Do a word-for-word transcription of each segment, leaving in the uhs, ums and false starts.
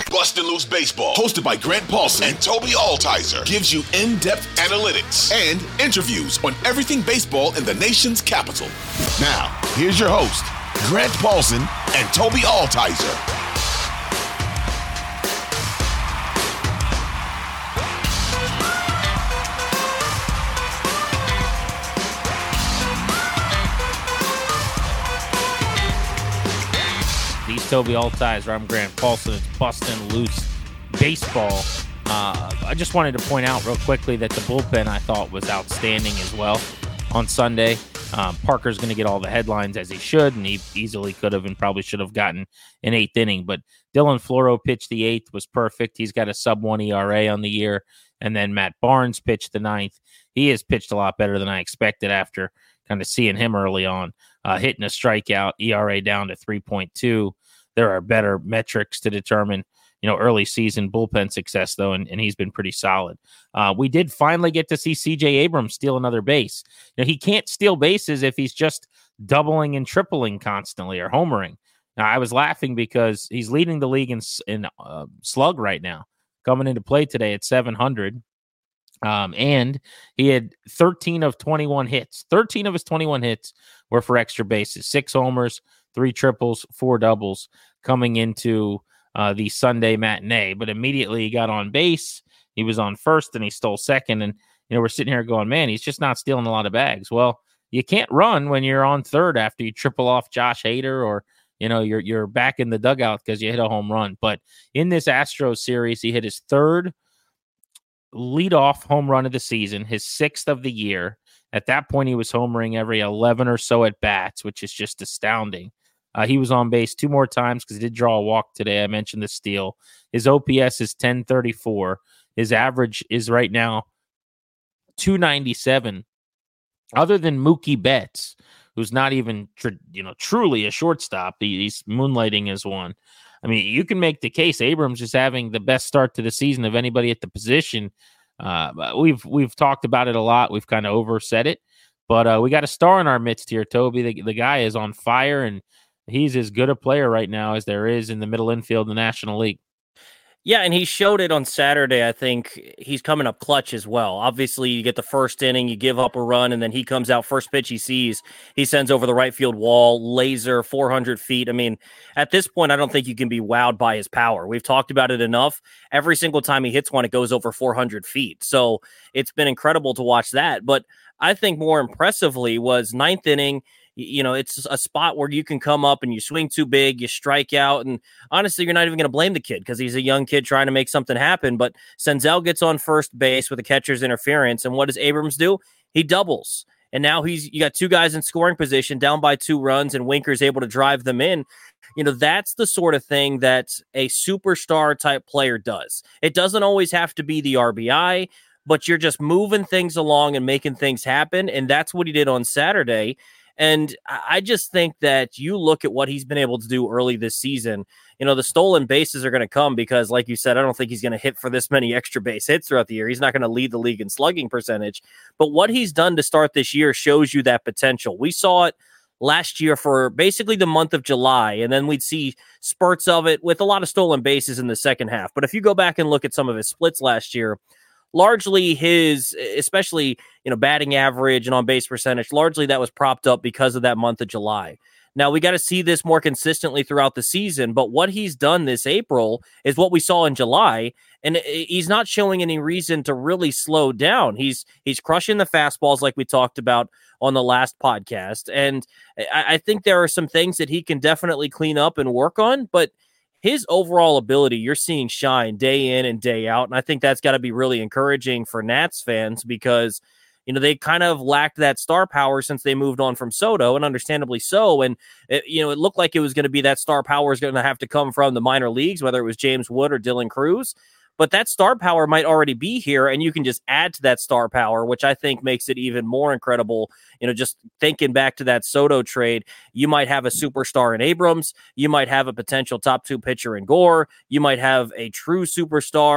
Bustin' Loose Baseball, hosted by Grant Paulson and Toby Altizer, gives you in-depth analytics and interviews on everything baseball in the nation's capital. Now, here's your host, Grant Paulson and Toby Altizer. Toby Altizer, I'm Grant Paulson. It's Bustin' Loose Baseball. Uh, I just wanted to point out real quickly that the bullpen I thought was outstanding as well on Sunday. Um, Parker's going to get all the headlines as he should, and he easily could have and probably should have gotten an eighth inning. But Dylan Floro pitched the eighth, was perfect. He's got a sub one E R A on the year. And then Matt Barnes pitched the ninth. He has pitched a lot better than I expected after kind of seeing him early on, uh, hitting a strikeout, E R A down to three point two. There are better metrics to determine, you know, early season bullpen success, though, and, and he's been pretty solid. Uh, we did finally get to see C J Abrams steal another base. Now, he can't steal bases if he's just doubling and tripling constantly or homering. Now, I was laughing because he's leading the league in, in uh, slug right now, coming into play today at seven hundred. Um, and he had thirteen of twenty-one hits. thirteen of his twenty-one hits were for extra bases, six homers, three triples, four doubles coming into uh, the Sunday matinee. But immediately he got on base. He was on first and he stole second. And, you know, we're sitting here going, man, he's just not stealing a lot of bags. Well, you can't run when you're on third after you triple off Josh Hader or, you know, you're, you're back in the dugout because you hit a home run. But in this Astros series, he hit his third leadoff home run of the season, his sixth of the year. At that point, he was homering every eleven or so at bats, which is just astounding. Uh, he was on base two more times because he did draw a walk today. I mentioned the steal. His O P S is ten thirty-four. His average is right now two ninety-seven. Other than Mookie Betts, who's not even tr- you know truly a shortstop, he, he's moonlighting as one. I mean, you can make the case Abrams is having the best start to the season of anybody at the position. Uh, we've we've talked about it a lot. We've kind of oversaid it, but uh, we got a star in our midst here, Toby. The, the guy is on fire, and he's as good a player right now as there is in the middle infield in the National League. Yeah, and he showed it on Saturday. I think he's coming up clutch as well. Obviously, you get the first inning, you give up a run, and then he comes out first pitch he sees. He sends over the right field wall, laser, four hundred feet. I mean, at this point, I don't think you can be wowed by his power. We've talked about it enough. Every single time he hits one, it goes over four hundred feet. So it's been incredible to watch that. But I think more impressively was ninth inning. You know, it's a spot where you can come up and you swing too big, you strike out. And honestly, you're not even going to blame the kid because he's a young kid trying to make something happen. But Senzel gets on first base with a catcher's interference. And what does Abrams do? He doubles. And now he's you got two guys in scoring position down by two runs, and Winker's able to drive them in. You know, that's the sort of thing that a superstar type player does. It doesn't always have to be the R B I, but you're just moving things along and making things happen. And that's what he did on Saturday. And I just think that you look at what he's been able to do early this season, you know, the stolen bases are going to come because, like you said, I don't think he's going to hit for this many extra base hits throughout the year. He's not going to lead the league in slugging percentage. But what he's done to start this year shows you that potential. We saw it last year for basically the month of July, and then we'd see spurts of it with a lot of stolen bases in the second half. But if you go back and look at some of his splits last year, largely his, especially, you know, batting average and on base percentage, largely that was propped up because of that month of July. Now, we got to see this more consistently throughout the season, but what he's done this April is what we saw in July, and he's not showing any reason to really slow down. He's he's crushing the fastballs like we talked about on the last podcast, and I, I think there are some things that he can definitely clean up and work on, but his overall ability, you're seeing shine day in and day out. And I think that's got to be really encouraging for Nats fans because, you know, they kind of lacked that star power since they moved on from Soto, and understandably so. And, it, you know, it looked like it was going to be that star power is going to have to come from the minor leagues, whether it was James Wood or Dylan Cruz. But that star power might already be here, and you can just add to that star power, which I think makes it even more incredible. You know, just thinking back to that Soto trade, you might have a superstar in Abrams. You might have a potential top two pitcher in Gore. You might have a true superstar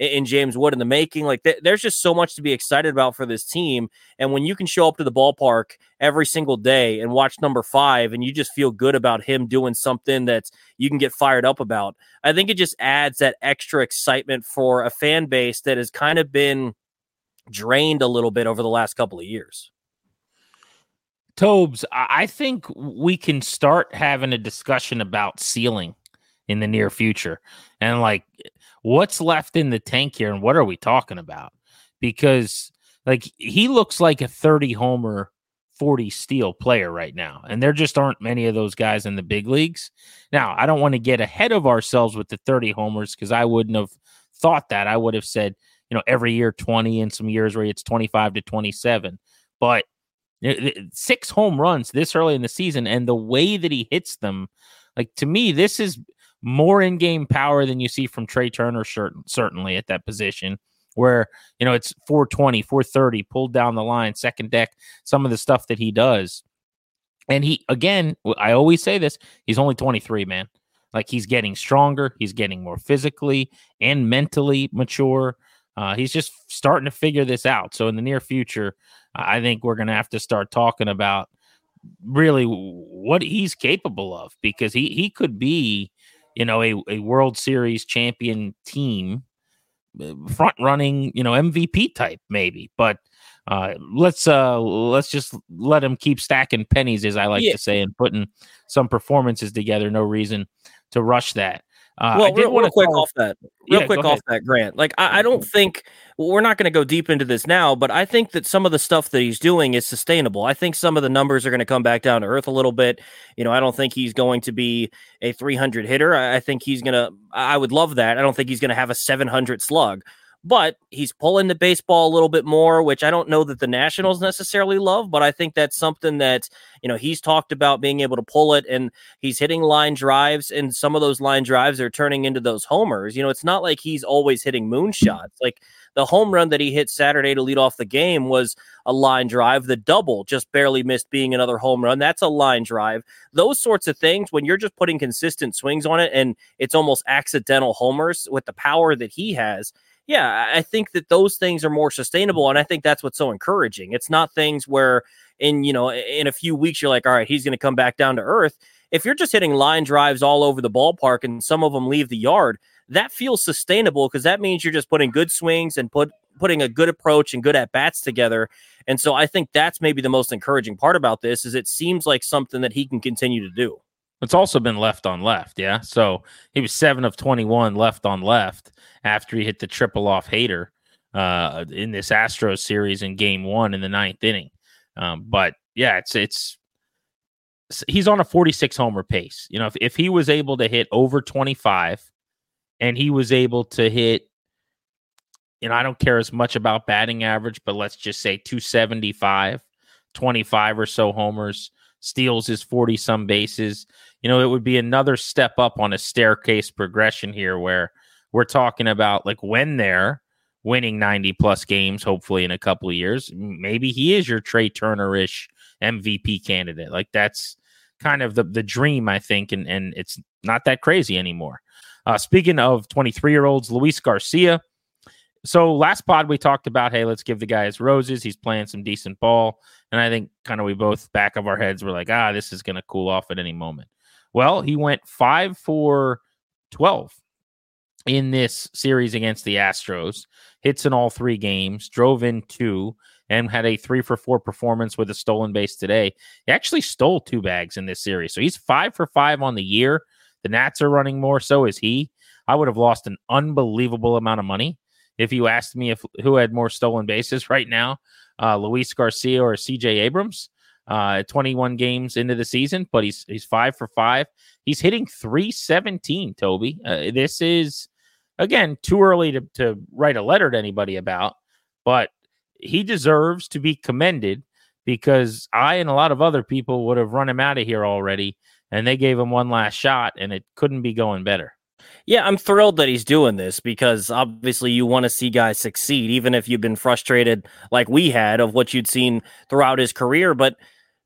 in James Wood in the making. Like th- there's just so much to be excited about for this team. And when you can show up to the ballpark every single day and watch number five and you just feel good about him doing something that you can get fired up about, I think it just adds that extra excitement for a fan base that has kind of been drained a little bit over the last couple of years. Tobes, I think we can start having a discussion about ceiling in the near future and like what's left in the tank here and what are we talking about? Because like he looks like a thirty homer, forty steal player right now, and there just aren't many of those guys in the big leagues. Now, I don't want to get ahead of ourselves with the thirty homers because I wouldn't have thought that. I would have said, you know, every year twenty and some years where it's twenty-five to twenty-seven. But six home runs this early in the season and the way that he hits them, like to me, this is more in-game power than you see from Trey Turner, certainly at that position where, you know, it's four twenty, four thirty, pulled down the line, second deck, some of the stuff that he does. And he, again, I always say this, he's only twenty-three, man. Like he's getting stronger. He's getting more physically and mentally mature. Uh, he's just starting to figure this out. So in the near future, I think we're going to have to start talking about really what he's capable of, because he, he could be, you know, a, a World Series champion team, front running, you know, M V P type maybe. But uh, let's uh, let's just let him keep stacking pennies, as I like yeah. to say, and putting some performances together. No reason to rush that. Uh, well, I did real, real quick call... off that. Real yeah, quick off that, Grant. Like, I, I don't think well, we're not going to go deep into this now, but I think that some of the stuff that he's doing is sustainable. I think some of the numbers are going to come back down to earth a little bit. You know, I don't think he's going to be a three hundred hitter. I, I think he's going to. I would love that. I don't think he's going to have a seven hundred slug. But he's pulling the baseball a little bit more, which I don't know that the Nationals necessarily love, but I think that's something that, you know, he's talked about being able to pull it, and he's hitting line drives, and some of those line drives are turning into those homers. You know, it's not like he's always hitting moonshots. Like the home run that he hit Saturday to lead off the game was a line drive. The double just barely missed being another home run. That's a line drive. Those sorts of things, when you're just putting consistent swings on it and it's almost accidental homers with the power that he has, yeah, I think that those things are more sustainable, and I think that's what's so encouraging. It's not things where in, you know, in a few weeks you're like, all right, he's going to come back down to earth. If you're just hitting line drives all over the ballpark and some of them leave the yard, that feels sustainable because that means you're just putting good swings and put putting a good approach and good at-bats together. And so I think that's maybe the most encouraging part about this is it seems like something that he can continue to do. It's also been left on left, yeah? So he was seven of twenty-one left on left after he hit the triple off Hader uh, in this Astros series in game one in the ninth inning. Um, but, yeah, it's it's he's on a forty-six homer pace. You know, if, if he was able to hit over twenty-five and he was able to hit, you know, I don't care as much about batting average, but let's just say two seventy-five, twenty-five or so homers, steals his forty-some bases. You know, it would be another step up on a staircase progression here where we're talking about, like, when they're winning ninety-plus games, hopefully in a couple of years, maybe he is your Trey Turner-ish M V P candidate. Like, that's kind of the, the dream, I think, and, and it's not that crazy anymore. Uh, speaking of twenty-three-year-olds, Luis Garcia. So last pod we talked about, hey, let's give the guy his roses. He's playing some decent ball. And I think kind of we both back of our heads were like, ah, this is going to cool off at any moment. Well, he went five for twelve in this series against the Astros. Hits in all three games, drove in two, and had a three for four performance with a stolen base today. He actually stole two bags in this series. So he's five for five on the year. The Nats are running more, so is he. I would have lost an unbelievable amount of money if you asked me if who had more stolen bases right now, uh, Luis Garcia or C J Abrams. Uh, twenty-one games into the season, but he's he's five for five. He's hitting three seventeen, Toby. Uh, this is, again, too early to, to write a letter to anybody about, but he deserves to be commended because I and a lot of other people would have run him out of here already, and they gave him one last shot, and it couldn't be going better. Yeah, I'm thrilled that he's doing this because obviously you want to see guys succeed, even if you've been frustrated like we had of what you'd seen throughout his career. But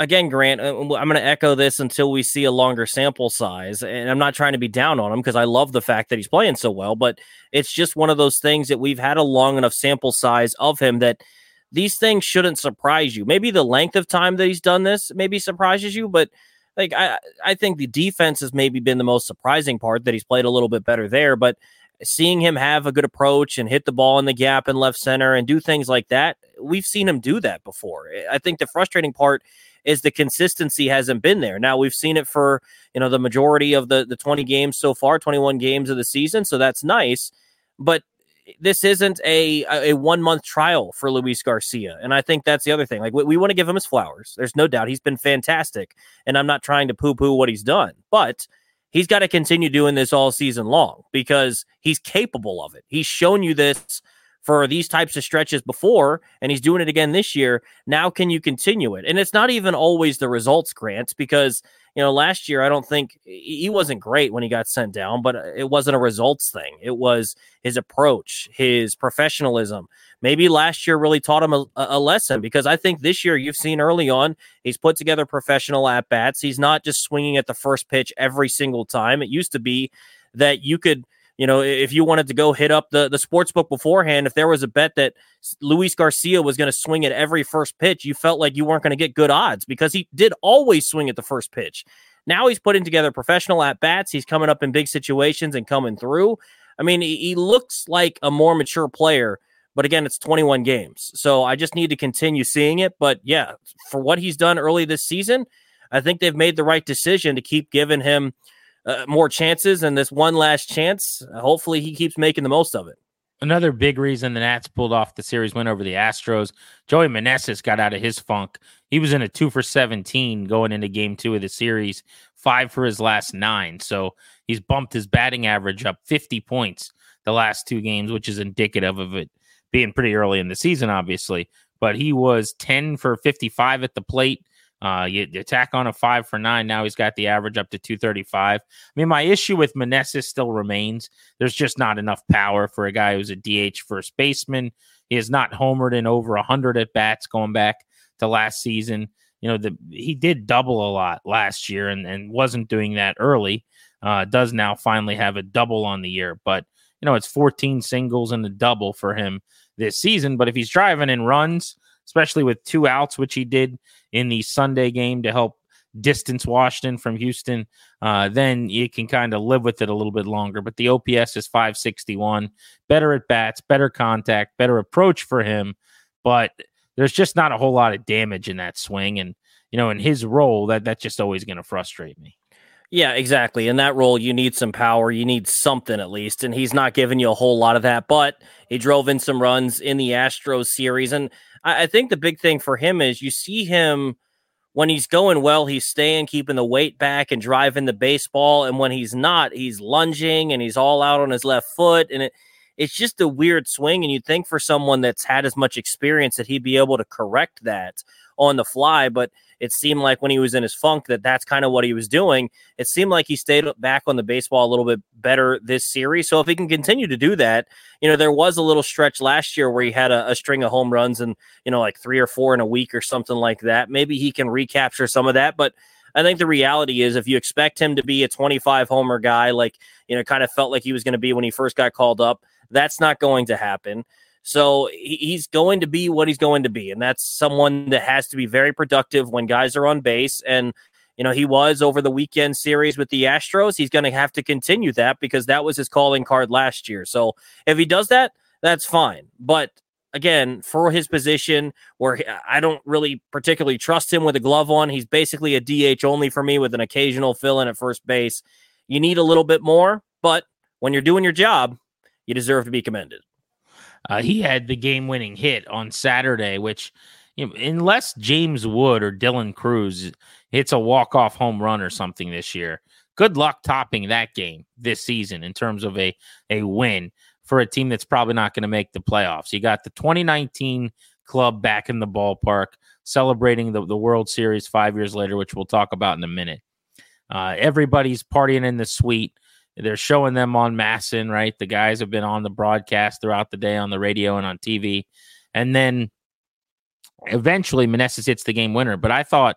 again, Grant, I'm going to echo this until we see a longer sample size. And I'm not trying to be down on him because I love the fact that he's playing so well, but it's just one of those things that we've had a long enough sample size of him that these things shouldn't surprise you. Maybe the length of time that he's done this maybe surprises you, but like I, I think the defense has maybe been the most surprising part, that he's played a little bit better there. But seeing him have a good approach and hit the ball in the gap in left center and do things like that, we've seen him do that before. I think the frustrating part is the consistency hasn't been there. Now we've seen it for, you know, the majority of the, the twenty games so far, twenty-one games of the season. So that's nice, but this isn't a, a one month trial for Luis Garcia. And I think that's the other thing. Like we, we want to give him his flowers. There's no doubt he's been fantastic, and I'm not trying to poo poo what he's done, but he's got to continue doing this all season long because he's capable of it. He's shown you this for these types of stretches before, and he's doing it again this year. Now, can you continue it? And it's not even always the results, Grant, because, you know, last year, I don't think he wasn't great when he got sent down, but it wasn't a results thing. It was his approach, his professionalism. Maybe last year really taught him a, a lesson, because I think this year you've seen early on, he's put together professional at-bats. He's not just swinging at the first pitch every single time. It used to be that you could, you know, if you wanted to go hit up the, the sports book beforehand, if there was a bet that Luis Garcia was going to swing at every first pitch, you felt like you weren't going to get good odds because he did always swing at the first pitch. Now he's putting together professional at-bats. He's coming up in big situations and coming through. I mean, he, he looks like a more mature player, but again, it's twenty-one games. So I just need to continue seeing it. But yeah, for what he's done early this season, I think they've made the right decision to keep giving him Uh, more chances, and this one last chance, uh, hopefully he keeps making the most of it. Another big reason the Nats pulled off the series win over the Astros, Joey Meneses got out of his funk. He was in a two for seventeen going into game two of the series, five for his last nine. So he's bumped his batting average up fifty points the last two games, which is indicative of it being pretty early in the season, obviously. But he was ten for fifty-five at the plate. Uh, you, you tack on a five for nine. Now he's got the average up to two thirty-five. I mean, my issue with Meneses still remains. There's just not enough power for a guy who's a D H first baseman. He has not homered in over one hundred at bats going back to last season. You know, the, he did double a lot last year and, and wasn't doing that early. Uh, does now finally have a double on the year. But, you know, it's fourteen singles and a double for him this season. But if he's driving in runs, especially with two outs, which he did in the Sunday game to help distance Washington from Houston, uh, then you can kind of live with it a little bit longer. But the O P S is five sixty-one, better at bats, better contact, better approach for him. But there's just not a whole lot of damage in that swing. And, you know, in his role, that that's just always going to frustrate me. Yeah, exactly. In that role, you need some power. You need something at least. And he's not giving you a whole lot of that. But he drove in some runs in the Astros series. And I, I think the big thing for him is you see him when he's going well, he's staying, keeping the weight back and driving the baseball. And when he's not, he's lunging and he's all out on his left foot. And it, it's just a weird swing. And you'd think for someone that's had as much experience that he'd be able to correct that on the fly. But it seemed like when he was in his funk that that's kind of what he was doing. It seemed like he stayed back on the baseball a little bit better this series. So if he can continue to do that, you know, there was a little stretch last year where he had a, a string of home runs and, you know, like three or four in a week or something like that. Maybe he can recapture some of that. But I think the reality is if you expect him to be a twenty-five homer guy, like, you know, kind of felt like he was going to be when he first got called up, that's not going to happen. So he's going to be what he's going to be. And that's someone that has to be very productive when guys are on base. And, you know, he was over the weekend series with the Astros. He's going to have to continue that because that was his calling card last year. So if he does that, that's fine. But again, for his position where I don't really particularly trust him with a glove on, he's basically a D H only for me with an occasional fill in at first base. You need a little bit more, but when you're doing your job, you deserve to be commended. Uh, he had the game-winning hit on Saturday, which, you know, unless James Wood or Dylan Cruz hits a walk-off home run or something this year, good luck topping that game this season in terms of a, a win for a team that's probably not going to make the playoffs. You got the twenty nineteen club back in the ballpark, celebrating the, the World Series five years later, which we'll talk about in a minute. Uh, everybody's partying in the suite. They're showing them on Masson, right? The guys have been on the broadcast throughout the day on the radio and on T V. And then eventually Meneses hits the game winner. But I thought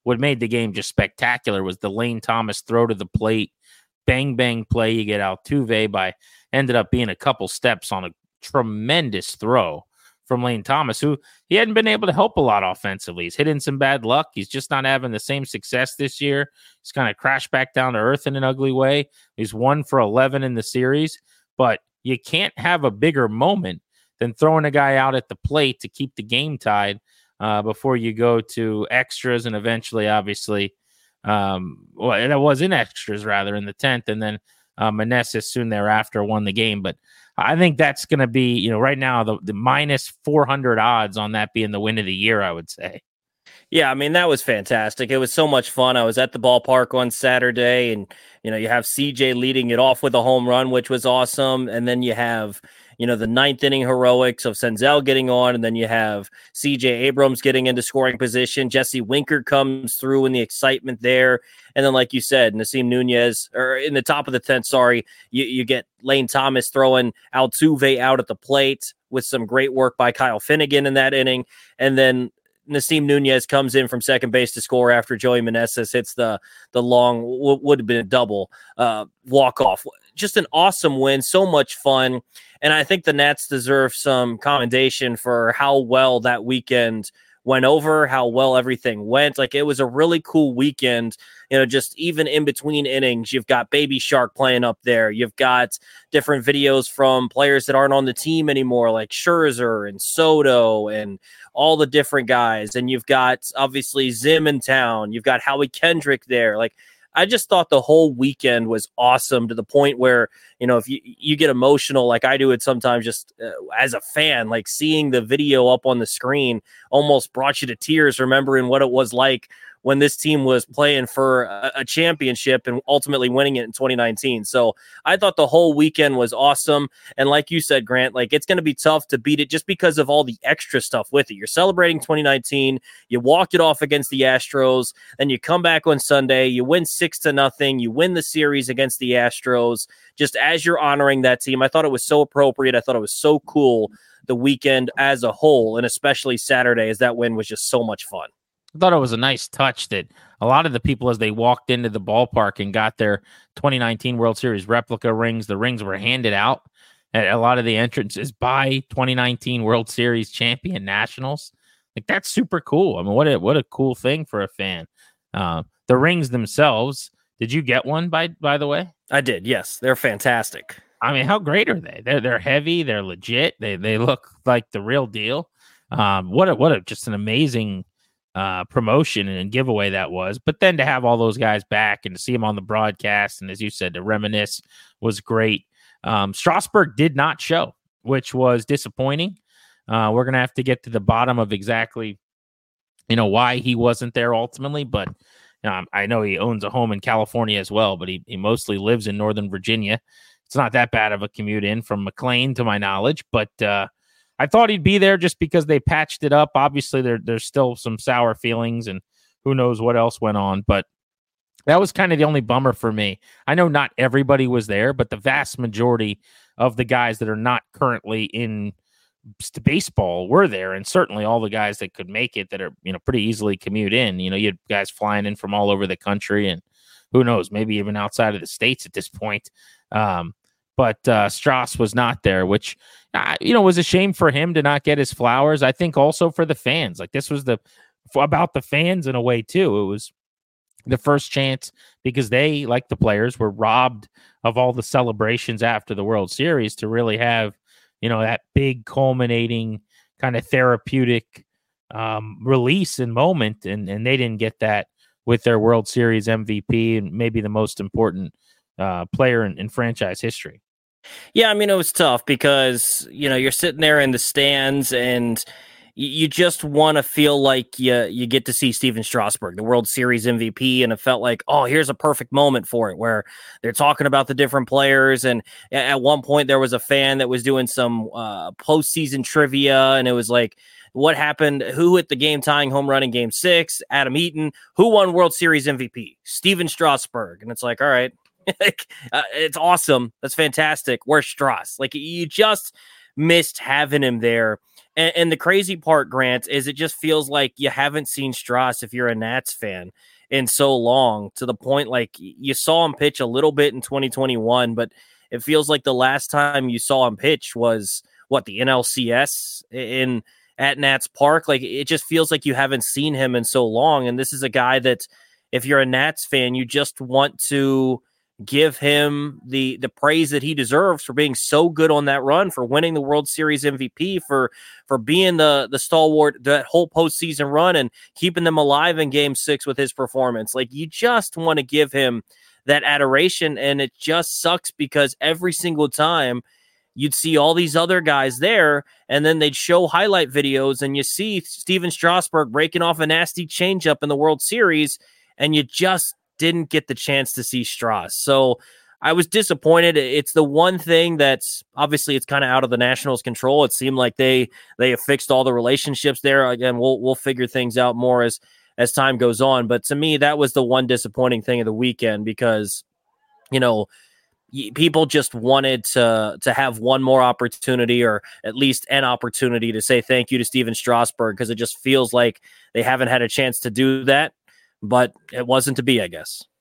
what made the game just spectacular was the Lane Thomas throw to the plate, bang, bang play. You get Altuve by ended up being a couple steps on a tremendous throw from Lane Thomas, who he hadn't been able to help a lot offensively. He's hitting some bad luck. He's just not having the same success this year. He's kind of crashed back down to earth in an ugly way. He's one for eleven in the series, but you can't have a bigger moment than throwing a guy out at the plate to keep the game tied uh, before you go to extras and eventually, obviously, um, well, it was in extras rather in the tenth, and then uh, Meneses soon thereafter won the game. But I think that's going to be, you know, right now the, the minus four hundred odds on that being the win of the year, I would say. Yeah, I mean, that was fantastic. It was so much fun. I was at the ballpark on Saturday, and, you know, you have C J leading it off with a home run, which was awesome. And then you have, you know, the ninth inning heroics of Senzel getting on, and then you have C J Abrams getting into scoring position. Jesse Winker comes through in the excitement there. And then, like you said, Nasim Nunez, or in the top of the tenth, sorry, you, you get Lane Thomas throwing Altuve out at the plate with some great work by Kyle Finnegan in that inning. And then Nasim Nunez comes in from second base to score after Joey Meneses hits the the long, w- would have been a double uh, walk-off. Just an awesome win, so much fun. And I think the Nats deserve some commendation for how well that weekend went over, how well everything went. Like, it was a really cool weekend, you know, just even in between innings. You've got Baby Shark playing up there. You've got different videos from players that aren't on the team anymore, like Scherzer and Soto and all the different guys. And you've got, obviously, Zim in town. You've got Howie Kendrick there. Like, I just thought the whole weekend was awesome, to the point where, you know, if you, you get emotional, like I do it sometimes, just uh, as a fan, like seeing the video up on the screen almost brought you to tears, remembering what it was like when this team was playing for a, a championship and ultimately winning it in twenty nineteen. So I thought the whole weekend was awesome. And like you said, Grant, like, it's going to be tough to beat it just because of all the extra stuff with it. You're celebrating twenty nineteen. You walked it off against the Astros. Then you come back on Sunday. You win six to nothing. You win the series against the Astros just as you're honoring that team. I thought it was so appropriate. I thought it was so cool, the weekend as a whole, and especially Saturday, as that win was just so much fun. I thought it was a nice touch that a lot of the people, as they walked into the ballpark and got their twenty nineteen World Series replica rings, the rings were handed out at a lot of the entrances by twenty nineteen World Series champion Nationals. Like, that's super cool. I mean, what a what a cool thing for a fan. Uh, the rings themselves, did you get one, by by the way? I did, yes. They're fantastic. I mean, how great are they? They're they're heavy. They're legit. They they look like the real deal. Um, what a what a just an amazing uh, promotion and giveaway that was. But then to have all those guys back and to see them on the broadcast, and as you said, to reminisce was great. Um, Strasburg did not show, which was disappointing. Uh, we're gonna have to get to the bottom of exactly, you know, why he wasn't there ultimately. But um, I know he owns a home in California as well, but he, he mostly lives in Northern Virginia. It's not that bad of a commute in from McLean, to my knowledge, but uh, I thought he'd be there just because they patched it up. Obviously, there, there's still some sour feelings, and who knows what else went on, but that was kind of the only bummer for me. I know not everybody was there, but the vast majority of the guys that are not currently in baseball were there, and certainly all the guys that could make it that are, you know, pretty easily commute in. You know, you had guys flying in from all over the country, and who knows, maybe even outside of the states at this point. Um, but uh, Strauss was not there, which, uh, you know, was a shame for him to not get his flowers. I think also for the fans. Like, this was the for, about the fans in a way too. It was the first chance, because they, like the players, were robbed of all the celebrations after the World Series to really have, you know, that big culminating kind of therapeutic um, release and moment, and and they didn't get that with their World Series M V P and maybe the most important uh, player in, in franchise history. Yeah, I mean, it was tough because, you know, you're sitting there in the stands and you, you just want to feel like you, you get to see Steven Strasburg, the World Series M V P, and it felt like, oh, here's a perfect moment for it, where they're talking about the different players. And at one point, there was a fan that was doing some uh, postseason trivia, and it was like, what happened? Who hit the game-tying home run in Game Six? Adam Eaton. Who won World Series M V P? Steven Strasburg. And it's like, all right, like, uh, it's awesome. That's fantastic. Where's Strauss? Like, you just missed having him there. And, and the crazy part, Grant, is it just feels like you haven't seen Strauss if you're a Nats fan in so long, to the point like you saw him pitch a little bit in twenty twenty-one, but it feels like the last time you saw him pitch was what, the N L C S in at Nats Park. Like, it just feels like you haven't seen him in so long. And this is a guy that, if you're a Nats fan, you just want to give him the the praise that he deserves for being so good on that run, for winning the World Series M V P, for for being the the stalwart that whole postseason run and keeping them alive in Game Six with his performance. Like, you just want to give him that adoration, and it just sucks because every single time you'd see all these other guys there, and then they'd show highlight videos, and you see Steven Strasburg breaking off a nasty changeup in the World Series, and you just didn't get the chance to see Strauss. So I was disappointed. It's the one thing that's obviously it's kind of out of the Nationals' control. It seemed like they they have fixed all the relationships there. Again, we'll we'll figure things out more as as time goes on. But to me, that was the one disappointing thing of the weekend, because, you know, people just wanted to to have one more opportunity, or at least an opportunity, to say thank you to Steven Strasburg, because it just feels like they haven't had a chance to do that. But it wasn't to be, I guess.